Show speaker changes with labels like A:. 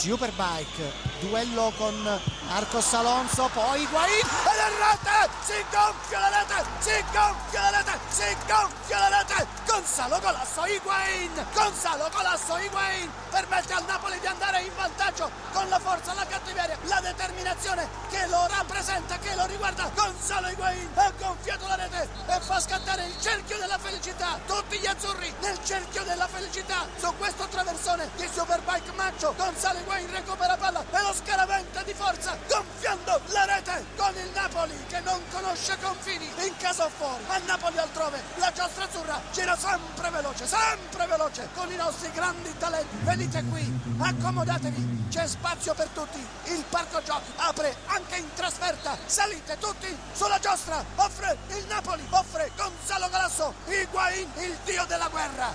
A: Superbike, duello con Marcos Alonso, poi Higuaín e la rete, si gonfia la rete, si gonfia la rete, si gonfia la rete, Gonzalo Golasso Higuaín permette al Napoli di andare in vantaggio con la forza, la cattiveria, la determinazione che lo rappresenta, che lo riguarda. Gonzalo Higuaín ha gonfiato la rete e fa scattare il cerchio della felicità, tutti gli azzurri nel cerchio della felicità su questo traversone di Superbike Maccio. Gonzalo Higuaín recupera palla e lo scaraventa di forza gonfiando la rete con il Napoli che non conosce confini, in casa o fuori, a Napoli altrove la giostra azzurra gira sempre veloce con i nostri grandi talenti. Venite qui, accomodatevi, c'è spazio per tutti, il parco giochi apre anche in trasferta, salite tutti sulla giostra, offre il Napoli, offre Gonzalo Golasso Higuaín, il dio della guerra.